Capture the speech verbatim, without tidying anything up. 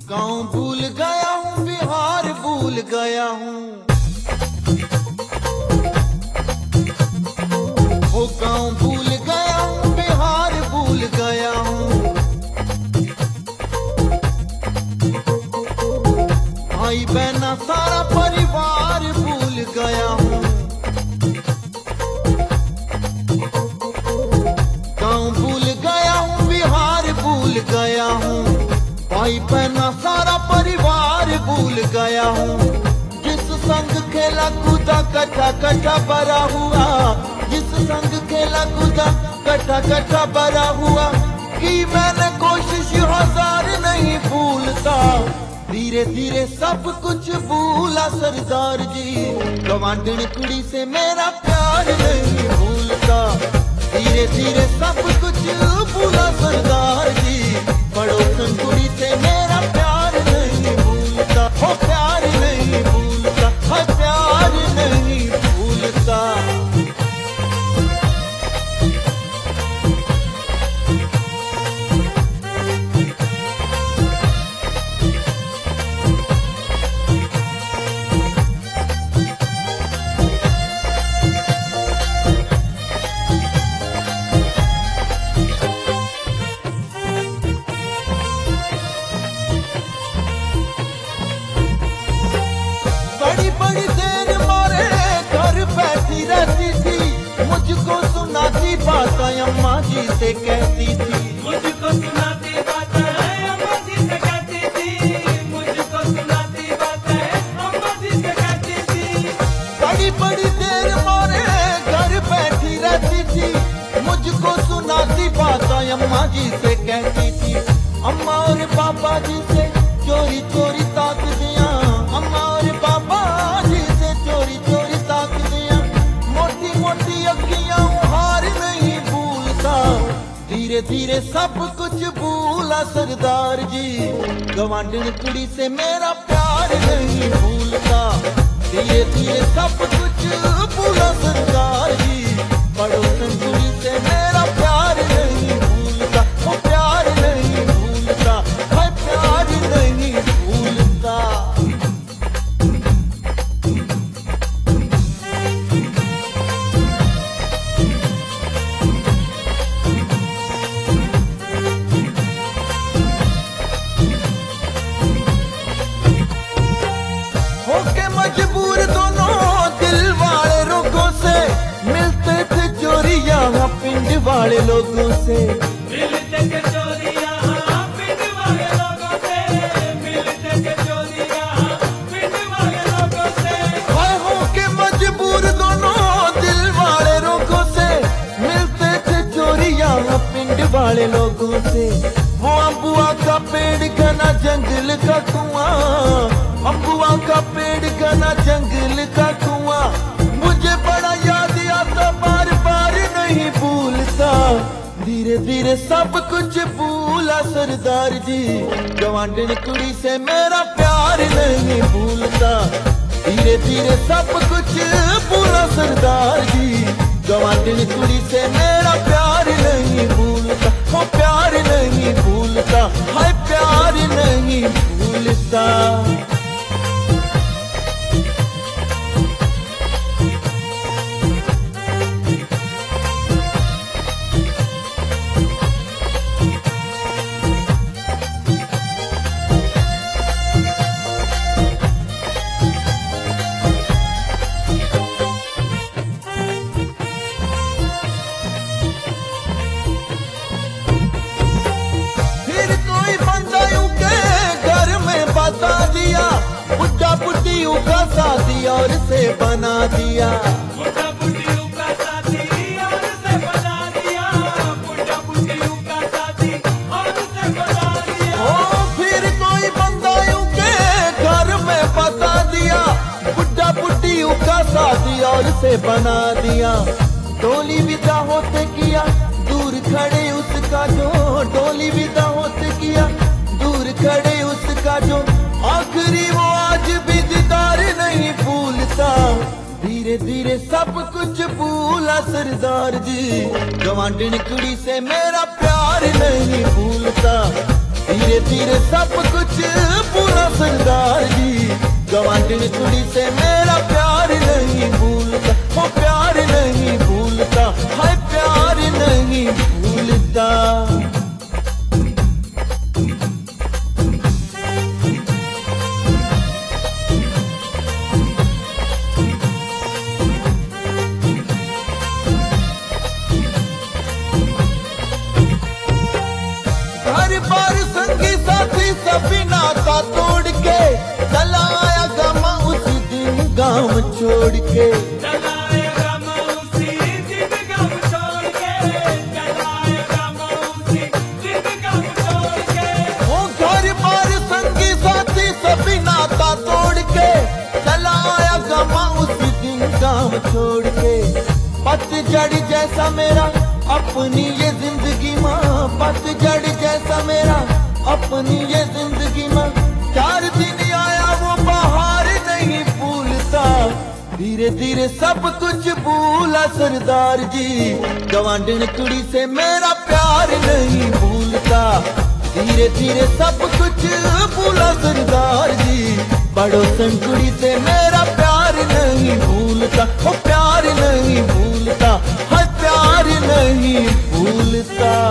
गाँव भूल गया हूँ, बिहार भूल गया हूँ। वो गाँव भूल गया हूँ, बिहार भूल गया हूँ। भाई बहना सारा परिवार भूल गया हूँ। गाँव भूल गया हूँ, बिहार भूल गया हूँ। भाई बहना सारा परिवार भूल गया हूँ। जिस संग खेला कूदा कटा कटा बड़ा हुआ, जिस संग खेला कूदा कटा कटा बड़ा हुआ, कि मैंने कोशिश हजार नहीं भूलता। धीरे धीरे सब कुछ भूला सरदार जी, गवांढण कुड़ी से मेरा प्यार नहीं भूलता। धीरे धीरे सब कुछ भूला सरदार जी, पड़ोसन कुड़ी से मेरा प्यार नहीं भूलता। हो प्यार नहीं भूलता, हो प्यार नहीं भूलता। बड़ी बड़ी देर मारे घर बैठी रहती थी, मुझको सुनाती बातें अम्मा जी से कहती थी। मुझको सुनाती बातें अम्मा जी से कहती थी, मुझको सुनाती बातें अम्मा जी से कहती थी। बड़ी बड़ी देर मारे घर बैठी रहती थी, मुझको सुनाती बातें अम्मा जी से कहती थी। अम्मा और पापा जी से चोरी चोरी ताक दिया, अम्मा और पापा जी से चोरी चोरी ताक दिया। मोटी मोटी अखियां हार नहीं भूलता। धीरे धीरे सब कुछ भूला सरदार जी, गवांढण कुड़ी से मेरा प्यार नहीं भूलता। धीरे धीरे सब कुछ भूला सरदार जी, पड़ोसन कुड़ी से मेरा प्यार नहीं भूलता। वो प्यार नहीं भूलता, मैं प्यार नहीं भूलता। होके मजबूर दोनों दिल वाले रोगों से, मिलते थे चोरिया पिंड वाले लोगों से। मिलते थे चोरिया पिंड वाले लोगों से, मिलते थे चोरिया पिंड वाले लोगों से। हाय होके मजबूर दोनों दिल वाले रोगों से, मिलते थे चोरिया पिंड वाले लोगों से। वो अम्बुआ का पेड़ घना जंगल का कुआं, अम्बुआ का पेड़ घना जंगल का कुआं, मुझे बड़ा याद आता बार बार नहीं भूलता। धीरे धीरे सब कुछ भूला सरदार जी, गवांढण कुड़ी से मेरा प्यार नहीं भूलता। धीरे धीरे सब कुछ भूला सरदार जी, गवांढण कुड़ी से मेरा प्यार नहीं भूलता। वो प्यार नहीं भूलता, हाय प्यार नहीं भूलता। फिर कोई बंदा यूं के घर में बता दिया, बुढ़ा बुढ़ियों का साथी और से बना दिया। बुढ़ा बुढ़ियों का साथी और से बना दिया, बुढ़ा बुढ़ियों का साथी और से बना दिया। ओ फिर कोई बंदा यूं के घर में बता दिया, बुढ़ा बुढ़ियों का साथी और से बना दिया। डोली विदा होते किया दूर खड़े उसका जो, डोली विदा होते किया दूर खड़े उसका जो, आखिरी वो आज भी दीदार नहीं भूलता। धीरे धीरे सब कुछ भूला सरदार जी, गवांढण कुड़ी से मेरा प्यार नहीं भूलता। धीरे धीरे सब कुछ पूरा सरदार जी, गवांढिन कुड़ी से मेरा प्यार नहीं भूलता, वो प्यार नहीं भूलता, हाय प्यार नहीं भूलता। हर बार संगी साथी सभी नाता तोड़ के चला आया गमा उसी दिन गांव छोड़ के, चला आया गम उसी दिन गम छोड़ के, चला आया गम उसी दिन गम छोड़ के। वो घर बार संगी साथी सभी नाता तोड़ के चला आया गमा उसी दिन गांव छोड़ के। पतझड़ जैसा मेरा अपनी ये जिंदगी माँ, पतझड़ जैसा मेरा अपनी ये जिंदगी माँ, चार दिन आया वो बाहर नहीं भूलता, धीरे धीरे सब कुछ भूला सरदार जी, गवांढिन कुड़ी से मेरा प्यार नहीं भूलता, धीरे धीरे सब कुछ भूला सरदार जी, पड़ोसन कुड़ी से मेरा प्यार नहीं भूलता, वो प्यार नहीं भूलता, हर प्यार नहीं भूलता।